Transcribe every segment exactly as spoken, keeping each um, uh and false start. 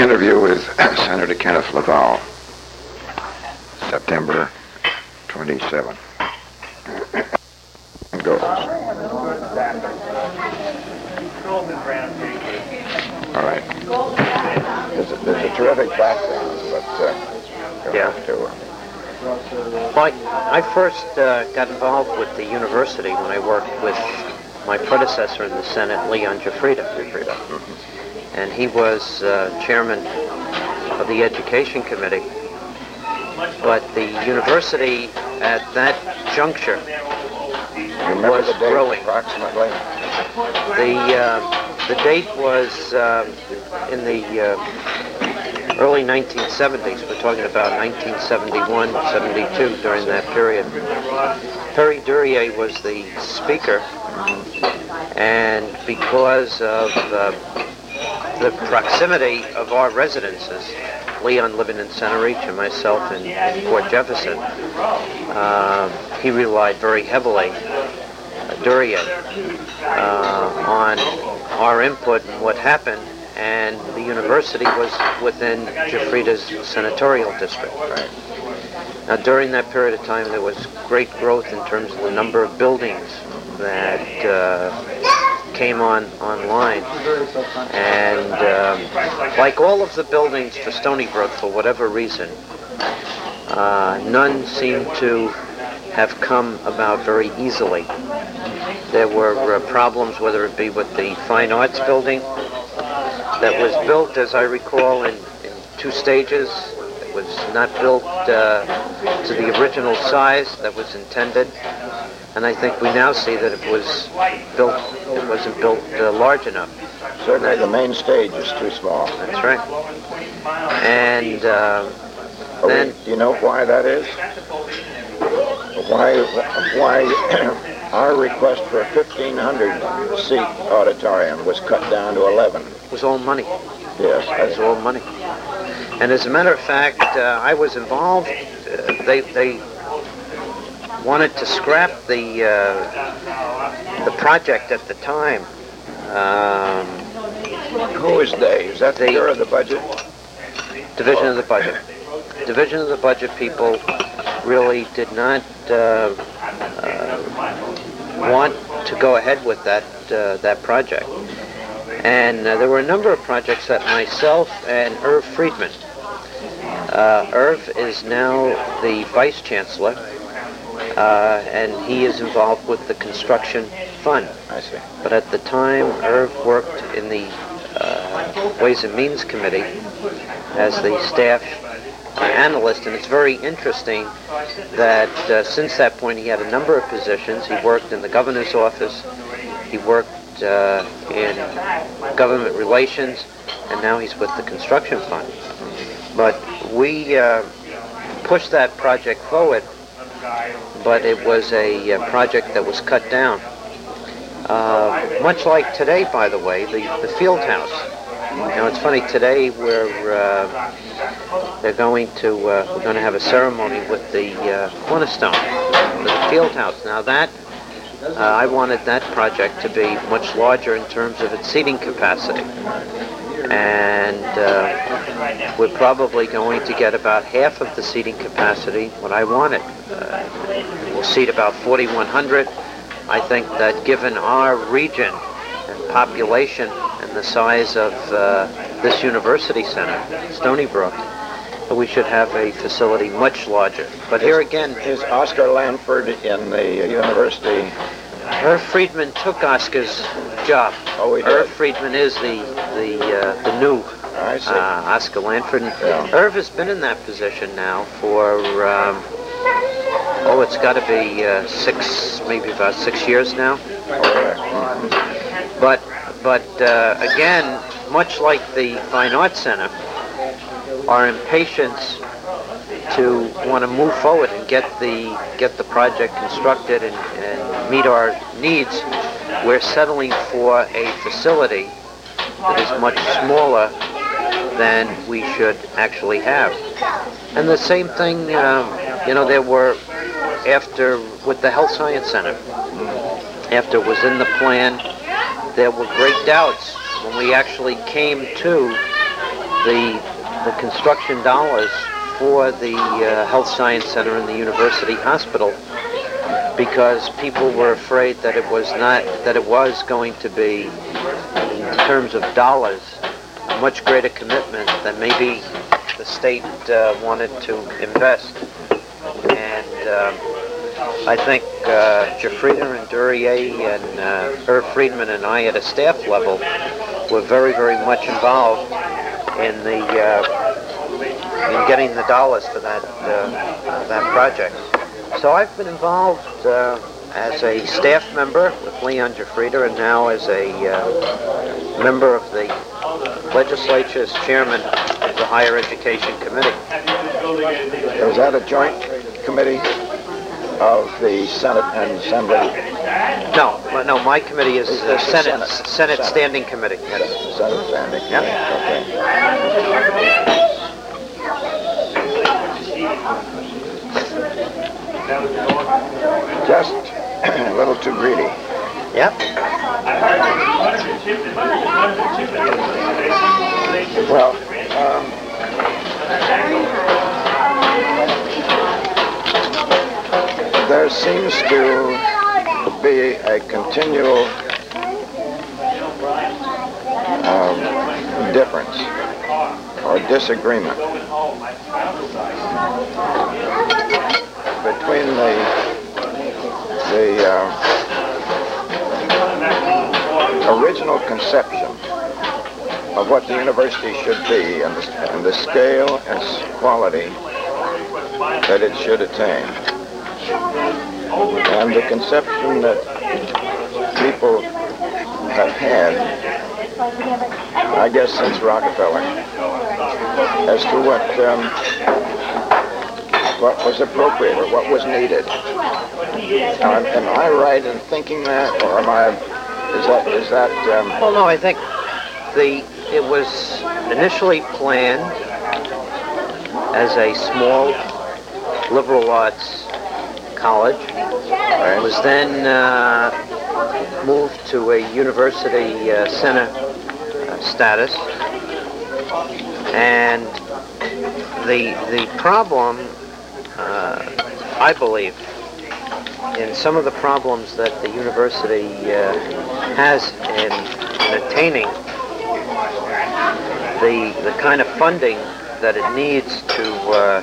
interview with Senator Kenneth Laval, September twenty-seventh. Go. All right. There's a, there's a terrific background, but uh, you'll Yeah. have to. Uh, Well, I, I first uh, got involved with the university when I worked with my predecessor in the Senate, Leon Jafrida. Jafrida. And he was uh, chairman of the Education Committee. But the university at that juncture you remember was the date growing. approximately? The, uh, the date was uh, in the uh, early nineteen seventies. We're talking about nineteen seventy-one, seventy-two, during that period. Perry Duryea was the speaker, and because of uh, the proximity of our residences, Leon living in Center Reach and myself in, in Port Jefferson, uh, he relied very heavily, uh, Duryea, uh, on our input and what happened. And the university was within Jafrida's senatorial district. Right. Now, during that period of time, there was great growth in terms of the number of buildings that uh, came on online. And um, like all of the buildings for Stony Brook, for whatever reason, uh, none seemed to have come about very easily. There were uh, problems, whether it be with the Fine Arts building, that was built, as I recall, in, in two stages. It was not built uh, to the original size that was intended, and I think we now see that it was built. It wasn't built uh, large enough. Certainly, the main stage is too small. That's right. And uh, Oh, then, do you know why that is? Why? Why? Our request for a fifteen hundred seat auditorium was cut down to eleven. it was all money. Yes. It was all money. And as a matter of fact, uh, I was involved. Uh, they they wanted to scrap the uh, the project at the time. Um, Who is they? Is that the They- Bureau of the Budget? Division of the Budget. Division of the Budget people really did not uh, uh, want to go ahead with that uh, that project. And uh, there were a number of projects that myself and Irv Friedman. Uh, Irv is now the Vice Chancellor, uh, and he is involved with the construction fund. I see. But at the time, Irv worked in the uh, Ways and Means Committee as the staff analyst, and it's very interesting that uh, since that point he had a number of positions. He worked in the governor's office, he worked uh, in government relations, and now he's with the construction fund. But we uh, pushed that project forward, but it was a, uh project that was cut down. Uh, much like today, by the way, the, the field house. Now it's funny, today we're uh, they're going to uh, we're going to have a ceremony with the uh, cornerstone for the field house. Now that uh, I wanted that project to be much larger in terms of its seating capacity, and uh, we're probably going to get about half of the seating capacity what I wanted. Uh, we'll seat about forty-one hundred. I think that given our region and population and the size of uh, this university center, Stony Brook, we should have a facility much larger. But here again, Is Oscar Lanford in the university? Irv Friedman took Oscar's job. Oh, he did? Irv Friedman is the the uh, the new I see. uh, Oscar Lanford. Yeah. Irv has been in that position now for um, oh, it's got to be uh, six, maybe about six years now. But but uh, again, much like the Fine Arts Center, our impatience to want to move forward and get the get the project constructed and, and meet our needs, we're settling for a facility that is much smaller than we should actually have. And the same thing, um, you know, there were, after, with the Health Science Center, after it was in the plan, there were great doubts when we actually came to the the construction dollars for the uh, Health Science Center and the University Hospital, because people were afraid that it was not that it was going to be, in terms of dollars, a much greater commitment than maybe the state uh, wanted to invest. And um, I think uh, Jafrida and Duryea and uh, Irv Friedman and I at a staff level were very, very much involved in the uh, in getting the dollars for that uh, that project. So I've been involved uh, as a staff member with Leon Jafrida, and now as a uh, member of the legislature as chairman of the Higher Education Committee. Was that a joint committee of the Senate and Assembly? No, no. My committee is the It's the Senate, Senate. Senate Senate. Standing Committee. Yes, Senate Standing. Yep. Okay. Just a little too greedy. Yep. Well, um, there seems to be a continual um, difference or disagreement between the the uh, original conception of what the university should be and the, and the scale and quality that it should attain, and the conception that people have had, I guess, since Rockefeller, as to what um, what was appropriate or what was needed. Now, am, am I right in thinking that, or am I? Is that is that? Um, Well, no, I think the it was initially planned as a small liberal arts college. It was then uh, moved to a university uh, center uh, status, and the the problem, uh, I believe, in some of the problems that the university uh, has in, in attaining the the kind of funding that it needs to uh,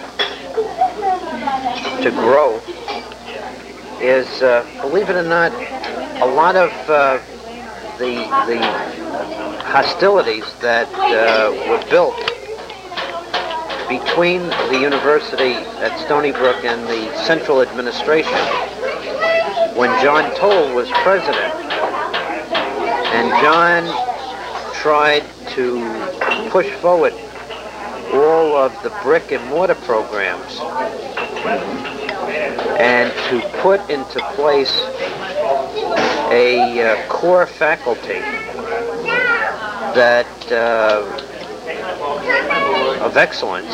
to grow is, uh, believe it or not, a lot of uh, the the hostilities that uh, were built between the university at Stony Brook and the central administration when John Toll was president. And John tried to push forward all of the brick and mortar programs and to put into place a uh, core faculty that uh, of excellence,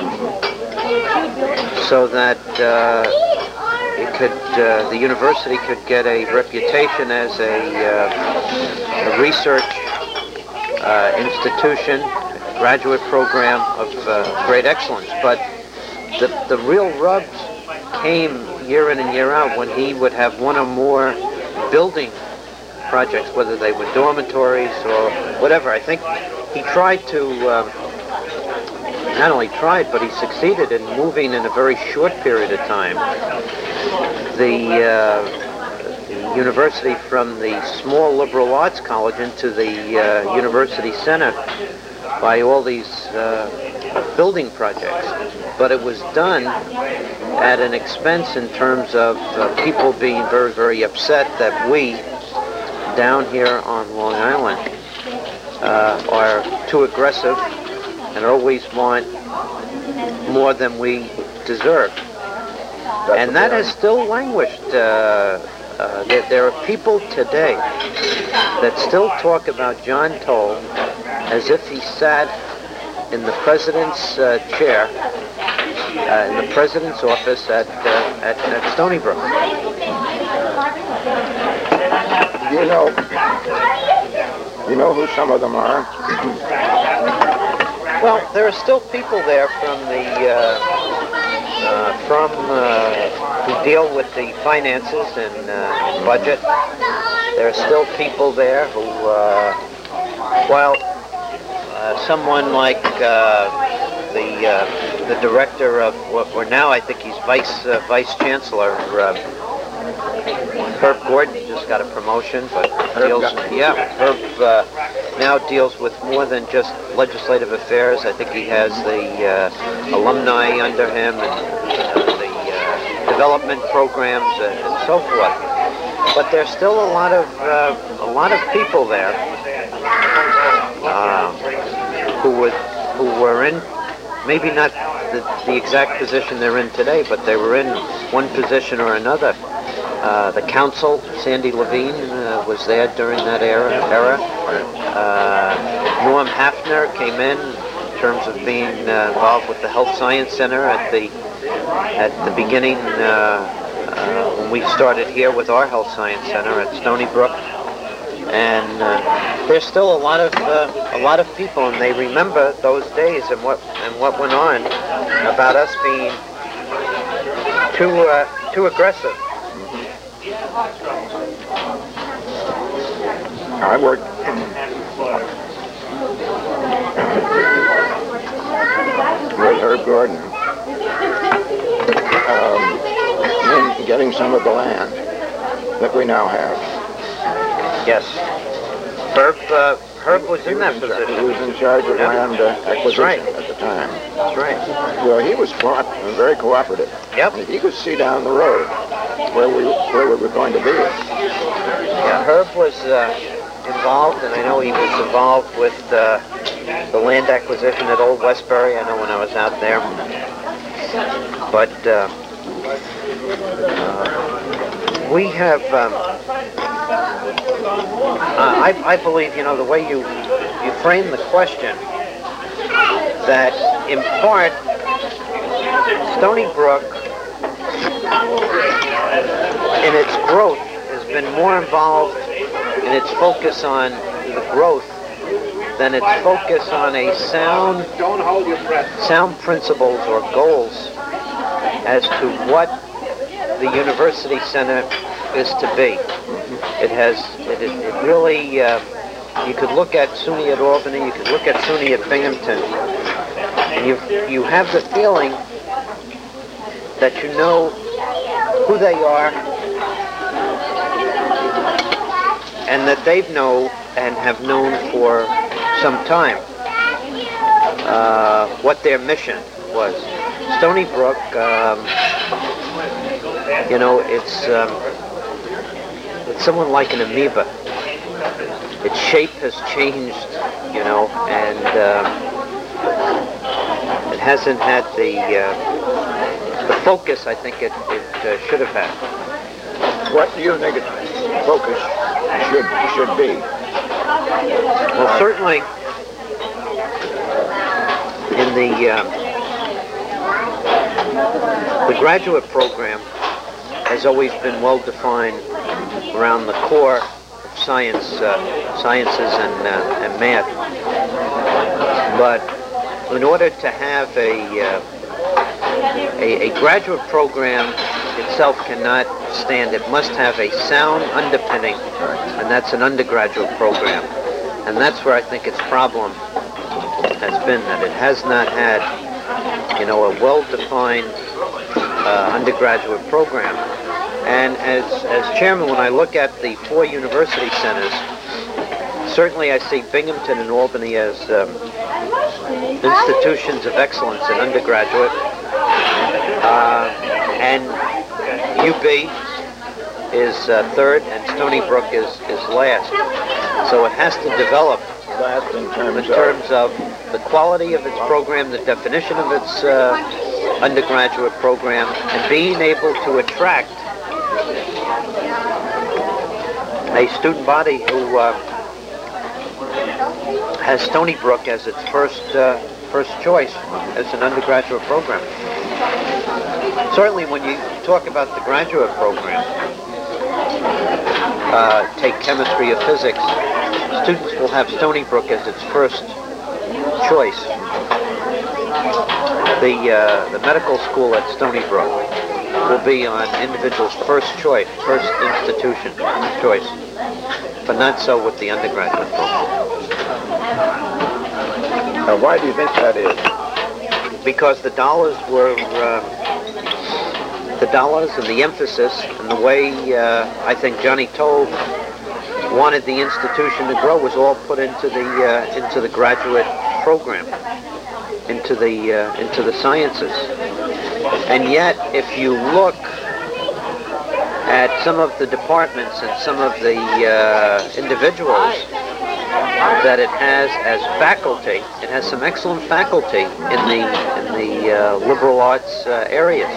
so that uh, it could uh, the university could get a reputation as a, uh, a research uh, institution, graduate program of uh, great excellence. But the the real rubs came year in and year out when he would have one or more building projects, whether they were dormitories or whatever. I think he tried to, um, not only tried, but he succeeded in moving in a very short period of time the, uh, the university from the small liberal arts college into the uh, university center by all these uh, building projects. But it was done at an expense in terms of uh, people being very, very upset that we, down here on Long Island, uh, are too aggressive and always want more than we deserve. And that has still languished. Uh, uh, there, there are people today that still talk about John Toll as if he sat in the president's uh, chair, uh, in the president's office at, uh, at, at Stony Brook. You know, you know who some of them are? Well, there are still people there from the uh, uh, from uh, who deal with the finances and uh, budget. There are still people there who, uh, well, uh, someone like uh, the uh, the director of what we're now, I think he's vice uh, vice chancellor. Uh, Herb Gordon just got a promotion, but deals, yeah, Herb uh, now deals with more than just legislative affairs. I think he has the uh, alumni under him and uh, the uh, development programs and, and so forth. But there's still a lot of uh, a lot of people there uh, who would who were in maybe not the, the exact position they're in today, but they were in one position or another. Uh, the council, Sandy Levine, uh, was there during that era. era. Uh, Norm Hafner came in in terms of being uh, involved with the Health Science Center at the at the beginning uh, uh, when we started here with our Health Science Center at Stony Brook. And uh, there's still a lot of uh, a lot of people, and they remember those days and what and what went on about us being too uh, too aggressive. I worked with Herb Gordon um, in getting some of the land that we now have. Yes. Herb, uh, Herb was in that position. He was in charge of Yeah. land uh, acquisition right. at the time. That's right. Well, he was smart and very cooperative. Yep. He could see down the road where we where we were going to be. Yeah, Herb was uh, involved, and I know he was involved with uh, the land acquisition at Old Westbury. I know when I was out there. But uh, uh, we have, um, uh, I, I believe, you know, the way you, you frame the question, that in part, Stony Brook, in its growth, has been more involved in its focus on the growth than its focus on a sound, sound principles or goals as to what the university center is to be. It has, it, it, it really, uh, you could look at SUNY at Albany, you could look at SUNY at Binghamton, and you, you have the feeling that you know who they are and that they know and have known for some time uh, what their mission was. Stony Brook, um, you know, it's um, it's someone like an amoeba. Its shape has changed, you know, and um, it hasn't had the uh, the focus I think it, it uh, should have had. What do you think its focus should should be? Well, certainly in the uh, the graduate program has always been well defined around the core of science, uh, sciences and uh, and math. But in order to have a, uh, a a graduate program itself cannot stand. It must have a sound underpinning, and that's an undergraduate program. And that's where I think its problem has been, that it has not had, you know, a well-defined uh, undergraduate program. And as, as chairman, when I look at the four university centers, certainly I see Binghamton and Albany as um, institutions of excellence in undergraduate, uh, and U B is uh, third, and Stony Brook is, is last. So it has to develop Last in terms, in terms of the quality of its program, the definition of its uh, undergraduate program, and being able to attract a student body who uh, has Stony Brook as its first uh, first choice as an undergraduate program. Certainly when you talk about the graduate program, uh, take chemistry or physics, students will have Stony Brook as its first choice. The uh, the medical school at Stony Brook will be on individual's first choice, first institution choice, but not so with the undergraduate program. Now, why do you think that is? Because the dollars were, uh, the dollars and the emphasis and the way uh, I think Johnny Toll wanted the institution to grow was all put into the uh, into the graduate program, into the uh, into the sciences. And yet, if you look at some of the departments and some of the uh, individuals that it has as faculty, it has some excellent faculty in the in the uh, liberal arts uh, areas.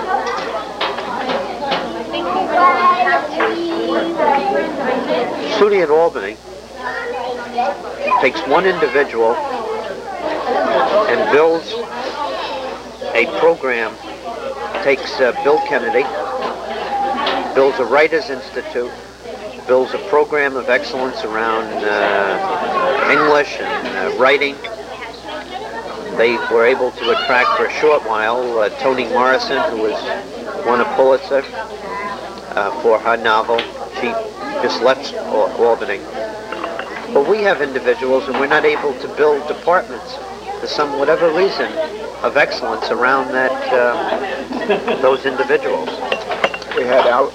SUNY at Albany takes one individual and builds a program, takes uh, Bill Kennedy, builds a Writers Institute, builds a program of excellence around uh, English and uh, writing. They were able to attract for a short while uh, Toni Morrison, who was won a Pulitzer uh, for her novel. She just left Albany. But we have individuals, and we're not able to build departments for some whatever reason of excellence around that uh, those individuals. We had out.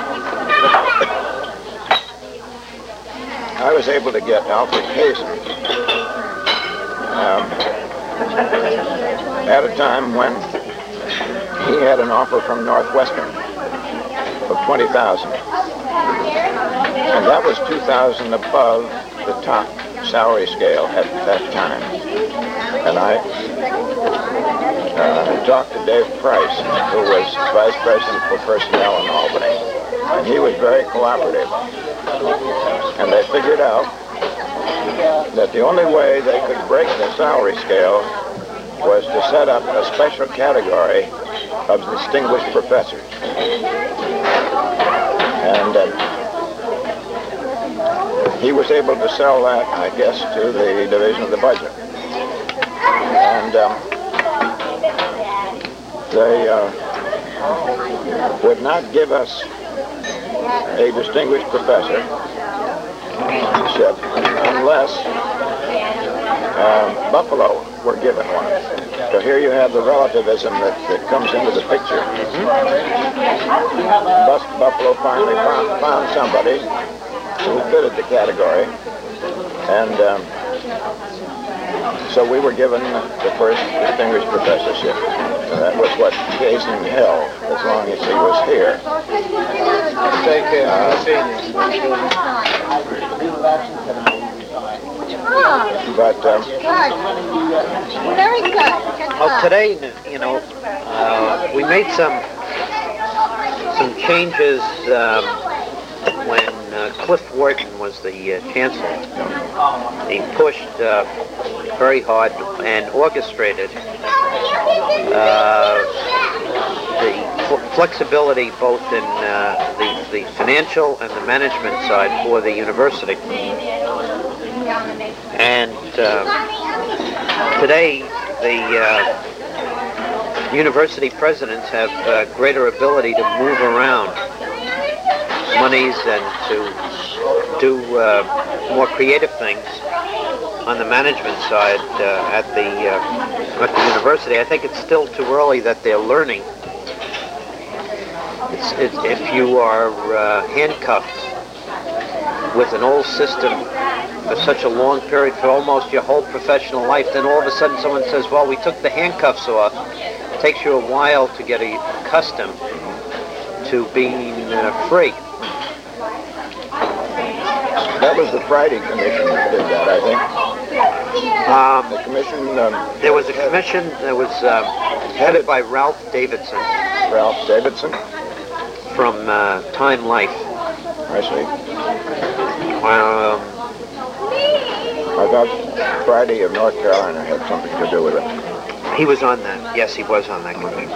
I was able to get Alfred Kaysen um, at a time when he had an offer from Northwestern of twenty thousand, and that was two thousand above the top salary scale at that time. And I uh, talked to Dave Price, who was vice president for personnel in Albany, and he was very cooperative. And they figured out that the only way they could break the salary scale was to set up a special category of distinguished professors. And uh, he was able to sell that, I guess, to the division of the budget. And um, they uh, would not give us a distinguished professorship unless um, Buffalo were given one. So here you have the relativism that, that comes into the picture. Bus- Buffalo finally found, found somebody who fitted the category, and um, so we were given the first distinguished professorship. And that was what Kaysen held as long as he was here. Take care. Uh, but um, good. Very good. Well, today, you know, uh, we made some some changes um, when uh, Cliff Wharton was the uh, chancellor. He pushed uh, very hard and orchestrated uh, the f- flexibility both in uh, the, the financial and the management side for the university. And uh, today, the uh, university presidents have uh, greater ability to move around monies and to do uh, more creative things on the management side uh, at the uh, at the university. I think it's still too early that they're learning. It's, it, if you are uh, handcuffed with an old system for such a long period, for almost your whole professional life, then all of a sudden someone says, well, we took the handcuffs off. It takes you a while to get accustomed to being uh, free. that was the Friday Commission that did that, I think. Um, The commission, um, there was a commission that was uh, headed by Ralph Davidson Ralph Davidson, from uh, Time Life. I see. Um, I thought Friday of North Carolina had something to do with it. he was on that. Yes, he was on that committee.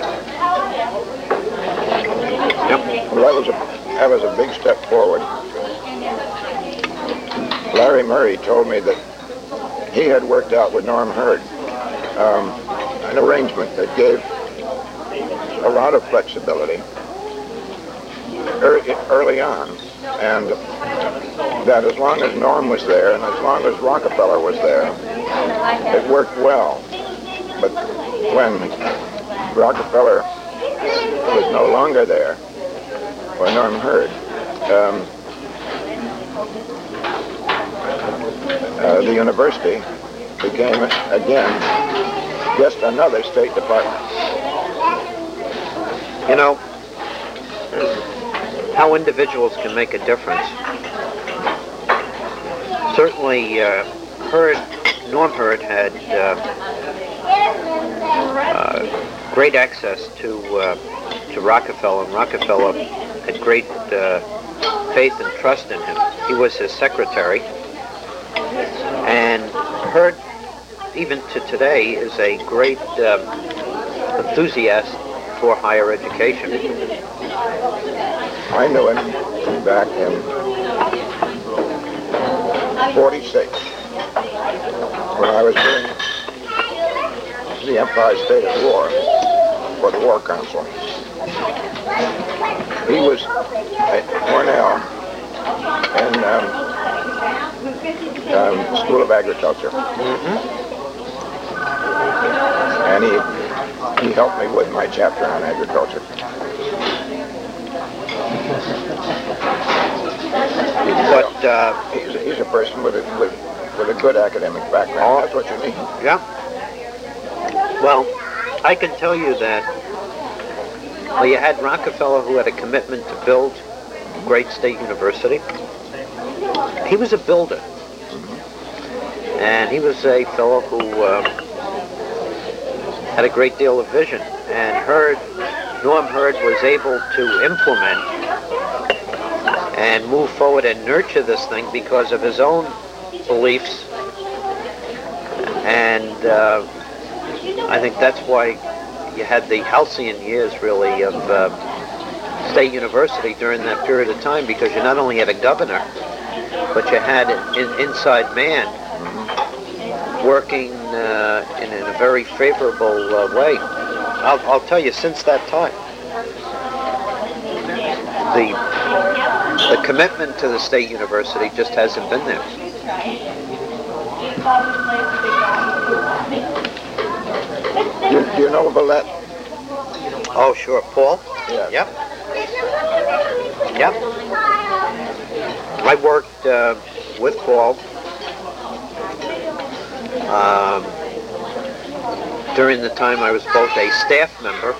Yep. Well, that was a that was a big step forward. Larry Murray told me that he had worked out with Norm Hurd um, an arrangement that gave a lot of flexibility early, early on, and that as long as Norm was there and as long as Rockefeller was there, it worked well. But when Rockefeller was no longer there, or Norm Hurd, um, uh, the university became, again, just another State Department. You know, how individuals can make a difference. Certainly, uh, Hurd, Norm Hurd had uh, uh, great access to uh, to Rockefeller, and Rockefeller had great uh, faith and trust in him. He was his secretary, and Hurd, even to today, is a great uh, enthusiast for higher education. I knew him back in forty-six, when I was doing the Empire State of War for the War Council. He was at Cornell in um, um, School of Agriculture. Mm-hmm. And he, he helped me with my chapter on agriculture. But uh, he's, a, he's a person with a, with, with a good academic background. That's what you need. Yeah. Well, I can tell you that, well, you had Rockefeller, who had a commitment to build a great state university. He was a builder. And he was a fellow who uh, had a great deal of vision. And Hurd, Norm Hurd was able to implement and move forward and nurture this thing because of his own beliefs. And uh, I think that's why you had the halcyon years, really, of uh, State University during that period of time, because you not only had a governor, but you had an inside man working uh, in, in a very favorable uh, way. I'll, I'll tell you, since that time, the the commitment to the State University just hasn't been there. You, do you know Vallette? Oh, sure. Paul? Yeah. Yep. Yep. I worked uh, with Paul um, during the time I was both a staff member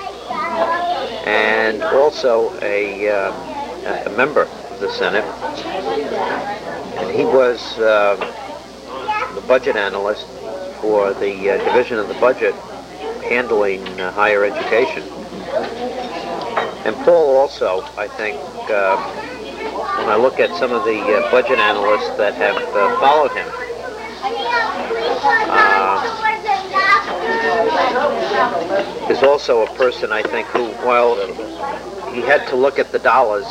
and also a, um, a member of the Senate. And he was uh, the budget analyst for the uh, division of the budget handling uh, higher education. And Paul also, I think, uh, when I look at some of the uh, budget analysts that have uh, followed him, uh, is also a person, I think, who, while he had to look at the dollars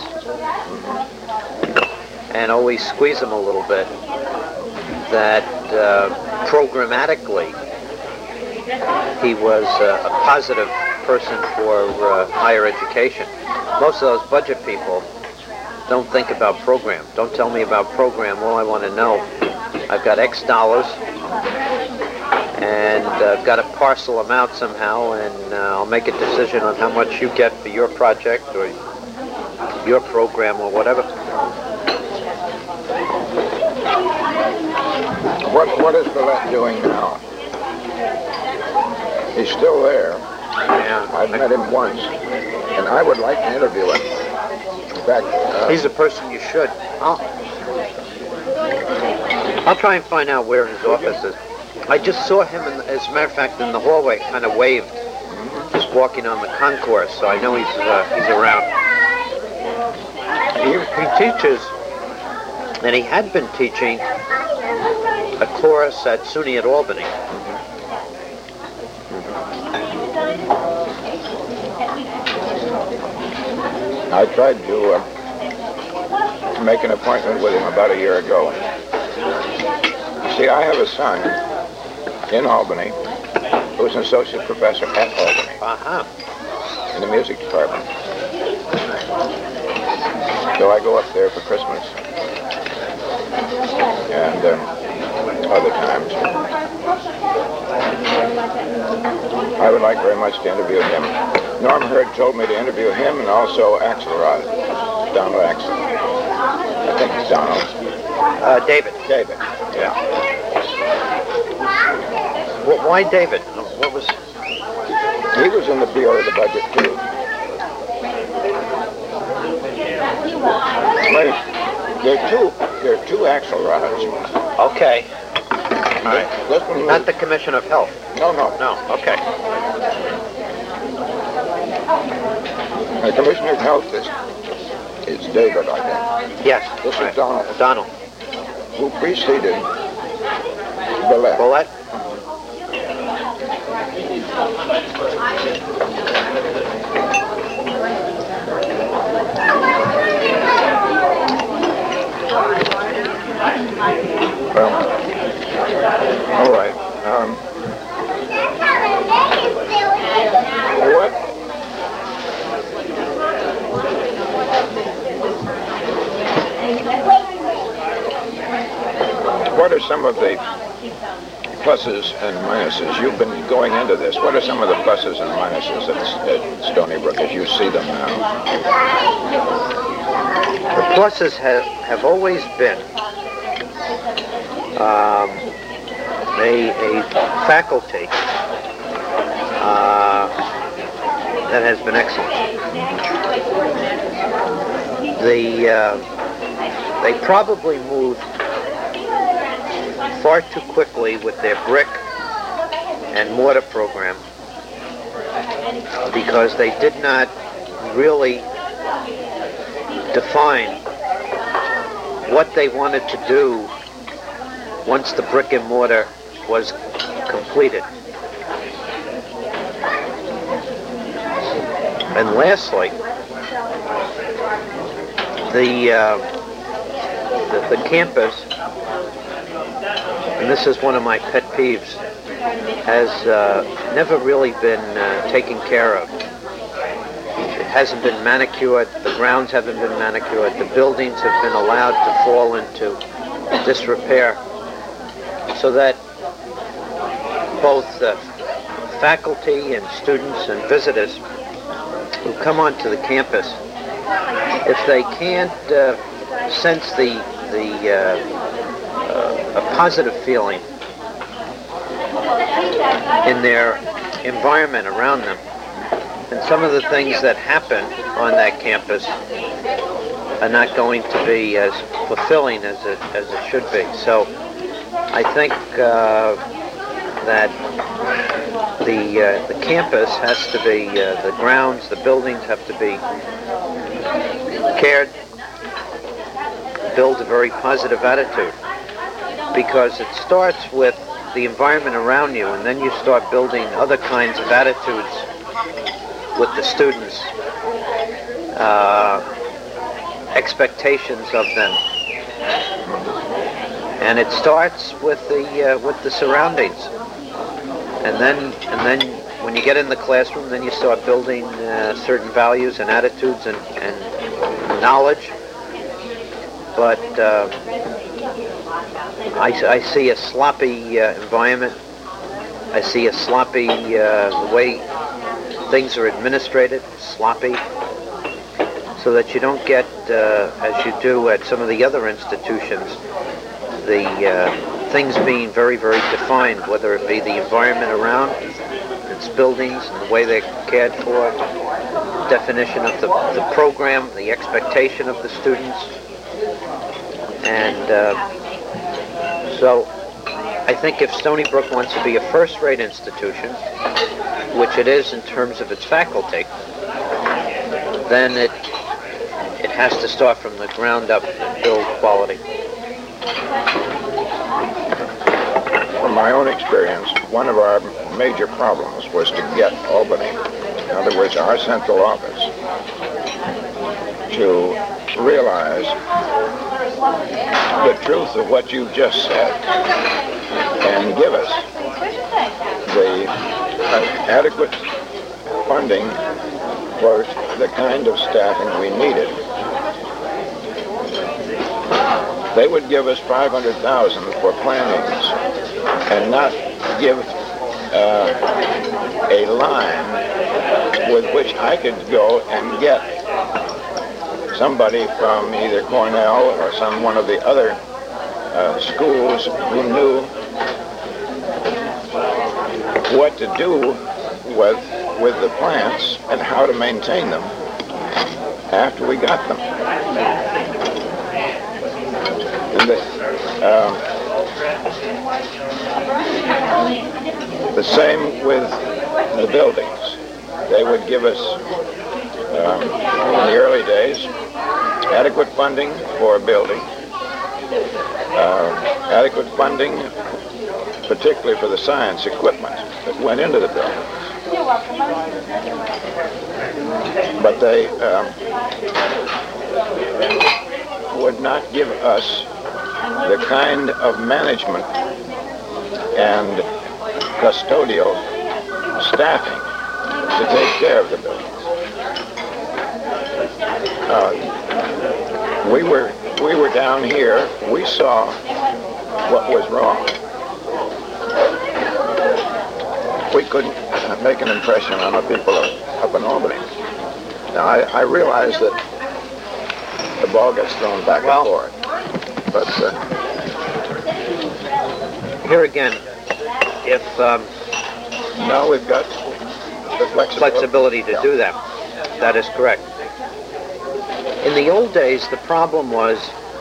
and always squeeze them a little bit, that uh, programmatically he was uh, a positive person for uh, higher education. Most of those budget people don't think about program. Don't tell me about program. All I want to know, I've got X dollars and uh, I've got to parcel them out somehow, and uh, I'll make a decision on how much you get for your project or your program or whatever. What What is Vallette doing now? He's still there. Yeah. I've met him once, and I would like to interview him. In fact, uh, he's a person you should. I'll, I'll try and find out where his office is. I just saw him, in the, as a matter of fact, in the hallway, kind of waved, just walking on the concourse, so I know he's uh, he's around. He, he teaches, and he had been teaching a course at SUNY at Albany. I tried to uh, make an appointment with him about a year ago. See, I have a son in Albany who's an associate professor at Albany Uh-huh. in the music department. So I go up there for Christmas and um, other times. I would like very much to interview him. Norm Hurd told me to interview him and also Axelrod, Donald Axel. I think it's Donald. Uh, David. David, yeah. Well, why David? What was... He was in the Bureau of the Budget, too. Wait, there are two, there are two Axelrods. Okay. All right. This one Not was, the Commission of Health. no, no. No. Okay. The Commissioner of Health is, is David, I think. Yes. This Right. is Donald, Donald. who preceded Bullet. Bullet. Well, all right. Um, what? What are some of the pluses and minuses? You've been going into this. What are some of the pluses and minuses at, at Stony Brook as you see them now? The pluses have, have always been um, a, a faculty uh, that has been excellent. The, uh, they probably moved far too quickly with their brick and mortar program because they did not really define what they wanted to do once the brick and mortar was completed. And lastly, the, uh, the, the campus, and this is one of my pet peeves, has uh, never really been uh, taken care of. It hasn't been manicured, the grounds haven't been manicured, the buildings have been allowed to fall into disrepair, so that both uh, faculty and students and visitors who come onto the campus, if they can't uh, sense the, the uh, uh, a positive feeling in their environment around them, and some of the things that happen on that campus are not going to be as fulfilling as it, as it should be. So I think uh, that the, uh, the campus has to be, uh, the grounds, the buildings have to be cared, build a very positive attitude, because it starts with the environment around you, and then you start building other kinds of attitudes with the students, uh, expectations of them, and it starts with the uh, with the surroundings, and then and then when you get in the classroom, then you start building uh, certain values and attitudes and, and knowledge. But uh, I, I see a sloppy uh, environment. I see a sloppy uh, the way things are administrated, sloppy, so that you don't get, uh, as you do at some of the other institutions, the uh, things being very, very defined, whether it be the environment around its buildings and the way they're cared for, definition of the, the program, the expectation of the students. And uh, so I think if Stony Brook wants to be a first-rate institution, which it is in terms of its faculty, then it it has to start from the ground up and build quality. From my own experience, one of our major problems was to get Albany, in other words, our central office, to realize the truth of what you've just said and give us the uh, adequate funding for the kind of staffing we needed. They would give us five hundred thousand dollars for plannings and not give uh, a line with which I could go and get somebody from either Cornell or some one of the other uh, schools who knew what to do with with the plants and how to maintain them after we got them. And the, um, the same with the buildings. They would give us, um, in the early days, adequate funding for a building, uh, adequate funding particularly for the science equipment that went into the building. But they um, would not give us the kind of management and custodial staffing to take care of the buildings. Uh, we were we were down here. We saw what was wrong. We couldn't make an impression on the people up in Albany. Now, I, I realize that the ball gets thrown back well, and forth, but uh, here again, if um, now we've got the flexibility, flexibility to yeah. do that, that is correct. In the old days, the problem was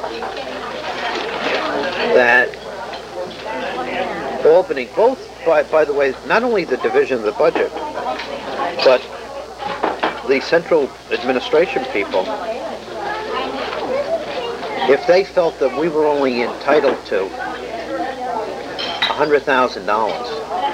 that Albany, both, by, by the way, not only the division of the budget, but the central administration people, if they felt that we were only entitled to one hundred thousand dollars,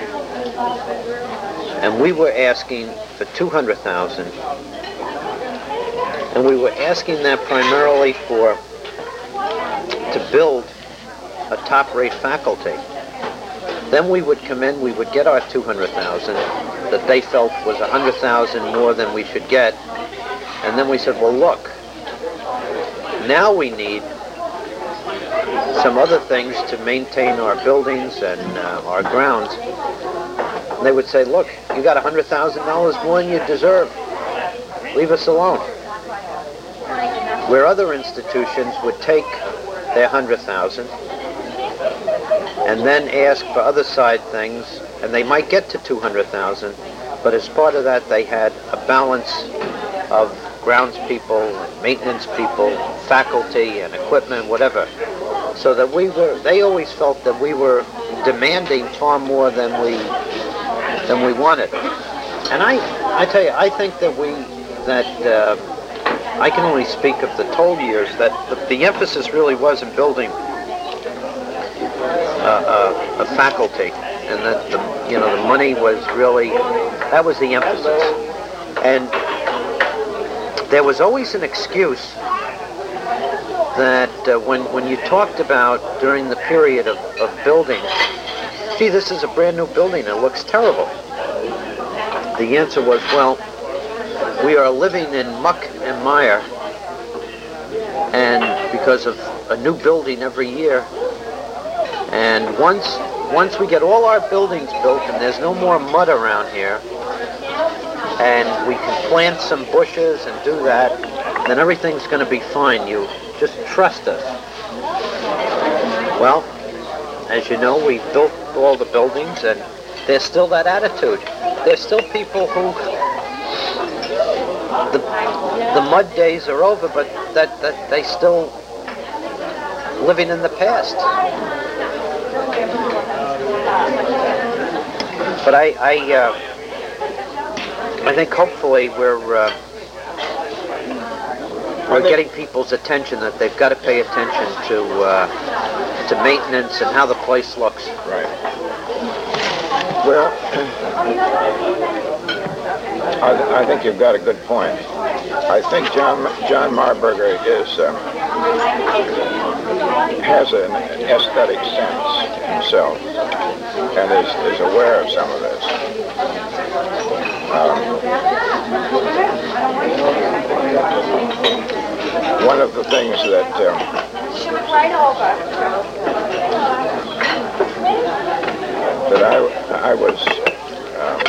and we were asking for two hundred thousand dollars, and we were asking that primarily for, to build a top-rate faculty, then we would come in, we would get our two hundred thousand dollars that they felt was one hundred thousand dollars more than we should get, and then we said, well, look, now we need some other things to maintain our buildings and uh, our grounds. And they would say, look, you got one hundred thousand dollars more than you deserve. Leave us alone. Where other institutions would take their one hundred thousand dollars and then ask for other side things, and they might get to two hundred thousand dollars, but as part of that they had a balance of grounds people, and maintenance people, faculty and equipment, whatever. So that we were, they always felt that we were demanding far more than we than we wanted. And I, I tell you, I think that we, that uh, I can only speak of the toll years, that the, the emphasis really was in building uh, uh, a faculty, and that the, you know, the money was really, that was the emphasis. And there was always an excuse that uh, when when you talked about during the period of, of building, gee, this is a brand new building, it looks terrible. The answer was, well, we are living in muck and mire, and because of a new building every year, and once once we get all our buildings built and there's no more mud around here, and we can plant some bushes and do that, then everything's going to be fine. You just trust us. Well, as you know, we built all the buildings, and there's still that attitude. There's still people who, the, the mud days are over, but that, that they still living in the past. But I, I, uh, I think hopefully we're uh, we're getting people's attention that they've got to pay attention to uh, to maintenance and how the place looks. Right. Well, I, I think you've got a good point. I think John John Marburger is um, has an aesthetic sense himself and is, is aware of some of this. Um, one of the things that um, that I I was um,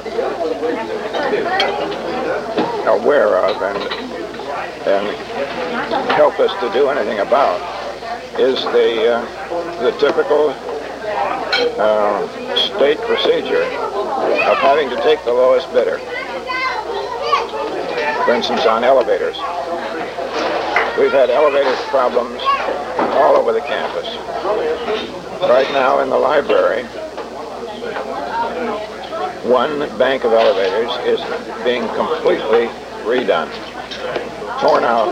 aware of and and help us to do anything about is the uh, the typical uh, state procedure of having to take the lowest bidder. For instance, on elevators, we've had elevator problems all over the campus. Right now in the library, one bank of elevators is being completely redone, torn out,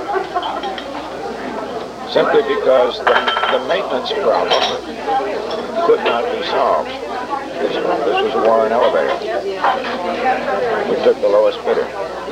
simply because the, the maintenance problem could not be solved. This, this was a Warren elevator. We took the lowest bidder.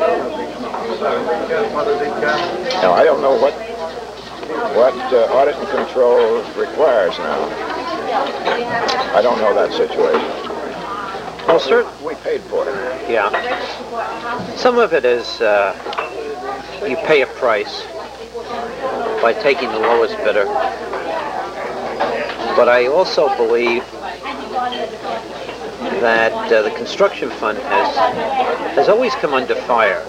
Now, I don't know what what uh, audit and control requires now. I don't know that situation. Well, sir, we paid for it. Yeah. Some of it is uh, you pay a price by taking the lowest bidder. But I also believe that uh, the construction fund has has always come under fire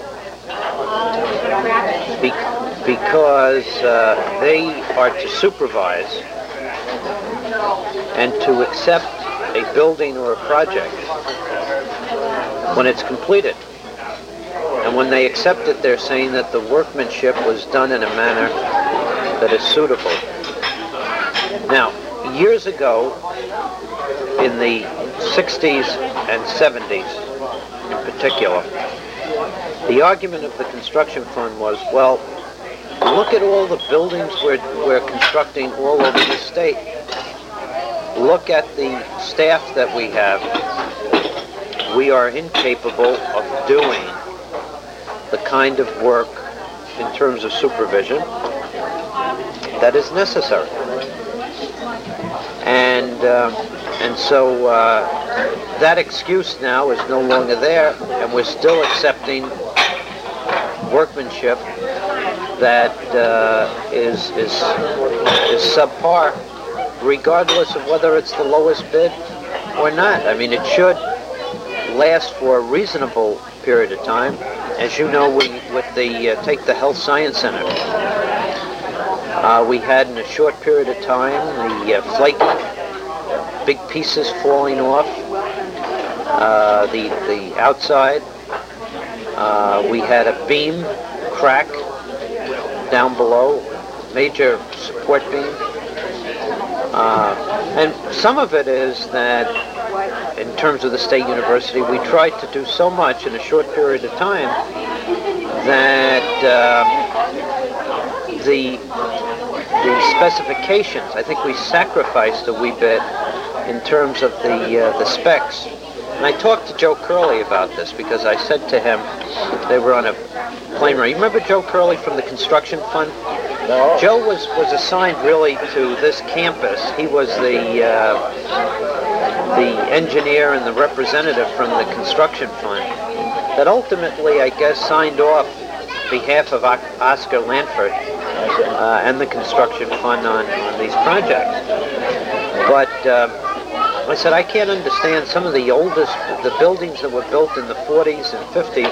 Be- because uh, they are to supervise and to accept a building or a project when it's completed. And when they accept it, they're saying that the workmanship was done in a manner that is suitable. Now, years ago, in the sixties and seventies in particular, the argument of the construction fund was, well, look at all the buildings we're, we're constructing all over the state. Look at the staff that we have. We are incapable of doing the kind of work in terms of supervision that is necessary. And uh, and so uh, that excuse now is no longer there, and we're still accepting workmanship that uh, is is is subpar, regardless of whether it's the lowest bid or not. I mean, it should last for a reasonable period of time. As you know, we, with the uh, take the Health Science Center, uh, we had in a short period of time the uh, flaky, big pieces falling off uh, the the outside. Uh, we had a beam crack down below, major support beam. Uh, and some of it is that, in terms of the State University, we tried to do so much in a short period of time that uh, the the specifications, I think we sacrificed a wee bit in terms of the uh, the specs. And I talked to Joe Curley about this because I said to him, they were on a plane ride. You remember Joe Curley from the construction fund? No. Joe was, was assigned really to this campus. He was the uh, the engineer and the representative from the construction fund that ultimately, I guess, signed off behalf of Oscar Lanford uh, and the construction fund on, on these projects. But uh, I said, I can't understand some of the oldest, the buildings that were built in the forties and fifties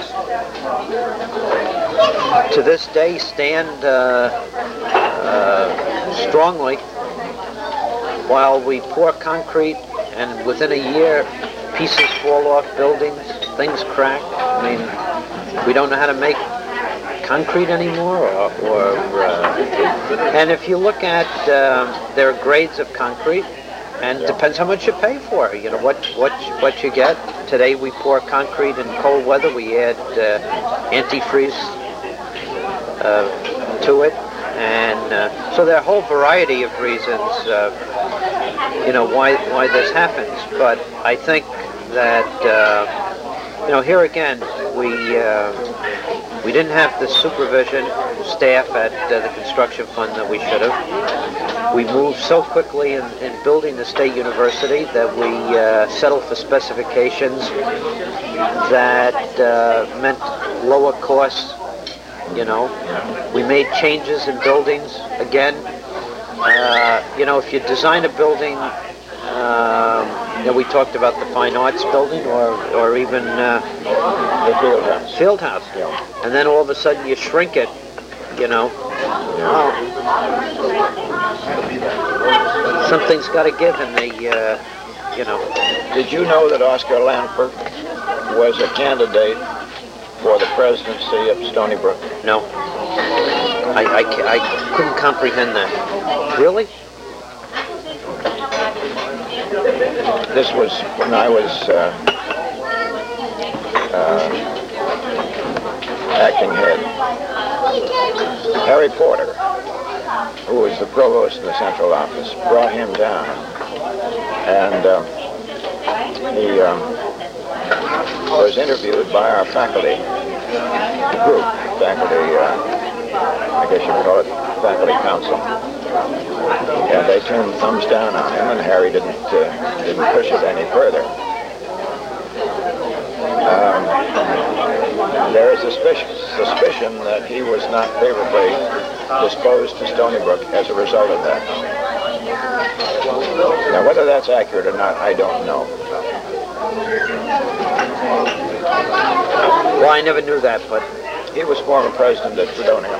to this day stand uh, uh, strongly while we pour concrete and within a year pieces fall off buildings, things crack. I mean, we don't know how to make concrete anymore, or, or uh, and if you look at um, there are grades of concrete, and it depends how much you pay for it. You know what what what you get. Today we pour concrete in cold weather. We add uh, antifreeze uh, to it, and uh, so there are a whole variety of reasons, uh, you know, why why this happens. But I think that uh, you know, here again we uh, we didn't have the supervision staff at uh, the construction fund that we should have. We moved so quickly in, in building the State University that we uh, settled for specifications that uh, meant lower costs. You know, we made changes in buildings again. Uh, you know, if you design a building, um, you know, we talked about the Fine Arts building, or or even uh, The field house. field house, Yeah. and then all of a sudden you shrink it. You know, well, something's got to give in the, uh, you know. Did you know that Oscar Lanford was a candidate for the presidency of Stony Brook? No, I, I, ca- I couldn't comprehend that. Really? This was when I was uh, uh, acting head. Harry Porter, who was the provost in the central office, brought him down, and um, he um, was interviewed by our faculty group, faculty, uh, I guess you could call it faculty council, and they turned thumbs down on him, and Harry didn't uh, didn't push it any further. Um, there is suspicion, suspicion that he was not favorably disposed to Stony Brook as a result of that. Now, whether that's accurate or not, I don't know. Well, I never knew that, but He was former president of Fredonia.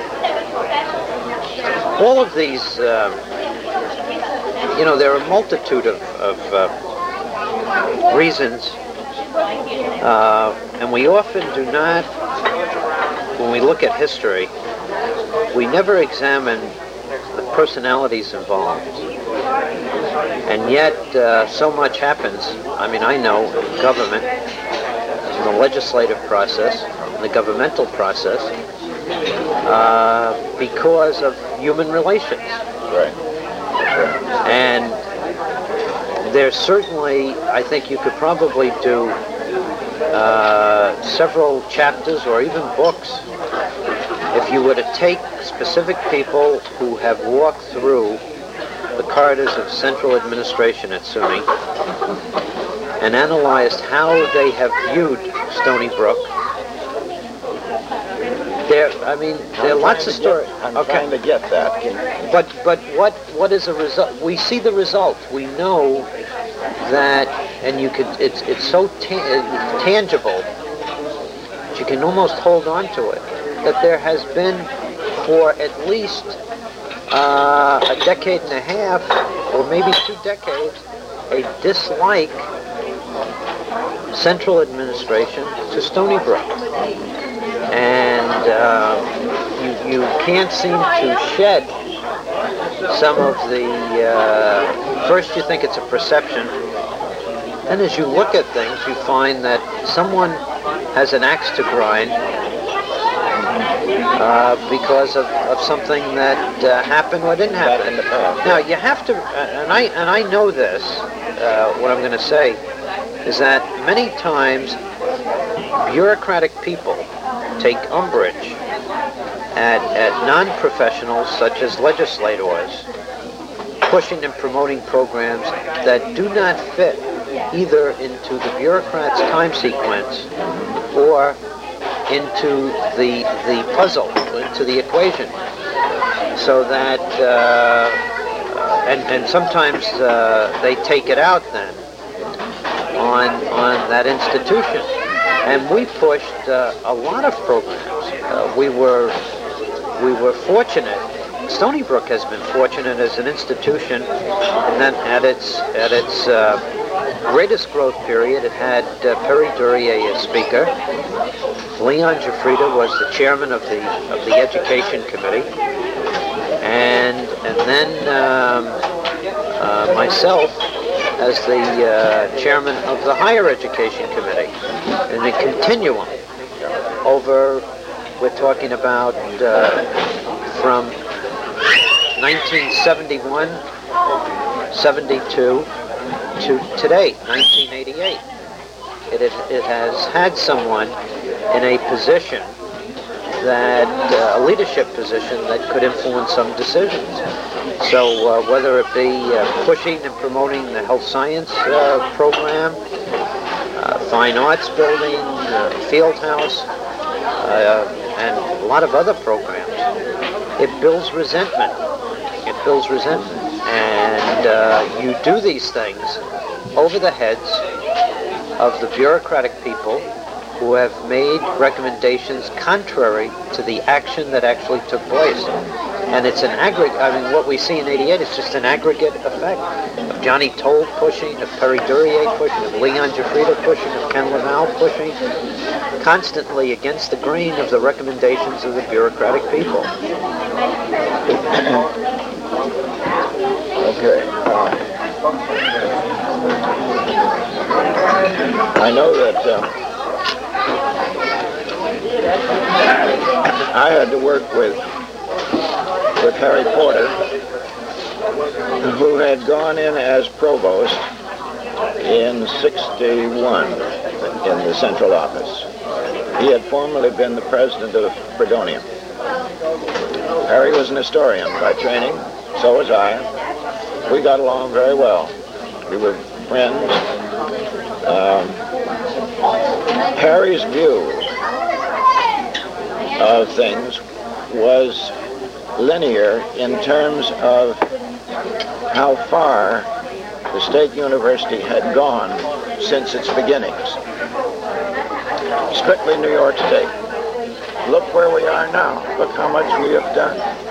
all of these, uh, you know, there are a multitude of, of uh, reasons, uh, and we often do not, when we look at history, we never examine the personalities involved. And yet, uh, so much happens. I mean, I know in government, in the legislative process, in the governmental process, uh, because of human relations. Right. That's right. And there's certainly, I think you could probably do uh, several chapters or even books if you were to take specific people who have walked through the corridors of central administration at SUNY and analyzed how they have viewed Stony Brook. There, I mean, there are lots of stories. I'm trying to get that. But but what what is a result? We see the result. We know that, and you could. It's it's so ta- tangible that you can almost hold on to it. That there has been, for at least uh, a decade and a half, or maybe two decades, a dislike central administration to Stony Brook. And uh, you, you can't seem to shed some of the, uh, first you think it's a perception, and as you look at things you find that someone has an axe to grind uh, because of, of something that uh, happened or didn't happen. in the past. Now you have to, and I, and I know this, uh, what I'm going to say, is that many times bureaucratic people take umbrage at, at non-professionals such as legislators pushing and promoting programs that do not fit either into the bureaucrat's time sequence or into the the puzzle, into the equation, so that uh, and, and sometimes uh, they take it out then on on that institution. And we pushed uh, a lot of programs. Uh, we were we were fortunate. Stony Brook has been fortunate as an institution, and then at its at its uh, greatest growth period, it had uh, Perry Duryea as speaker. Leon Jafrida was the chairman of the of the education committee, and and then um, uh, myself as the uh, chairman of the higher education committee, and a continuum over, we're talking about uh, from nineteen seventy-one, seventy-two to today, nineteen eighty-eight. It, it, it has had someone in a position that, uh, a leadership position that could influence some decisions. So uh, whether it be uh, pushing and promoting the health science uh, program, uh, fine arts building, uh, field house, uh, and a lot of other programs, it builds resentment. It builds resentment. And uh, you do these things over the heads of the bureaucratic people who have made recommendations contrary to the action that actually took place. And it's an aggregate, I mean, what we see in eighty-eight is just an aggregate effect of Johnny Toll pushing, of Perry Duryea pushing, of Leon Giuffrida pushing, of Ken Laval pushing, constantly against the grain of the recommendations of the bureaucratic people. Okay. Uh, I know that uh, I had to work with with Harry Porter, who had gone in as provost in sixty-one in the central office. He had formerly been the president of Fredonia. Harry was an historian by training, so was I. We got along very well. We were friends. Um, Harry's view of things was linear in terms of how far the state university had gone since its beginnings. Strictly New York State. Look where we are now. Look how much we have done.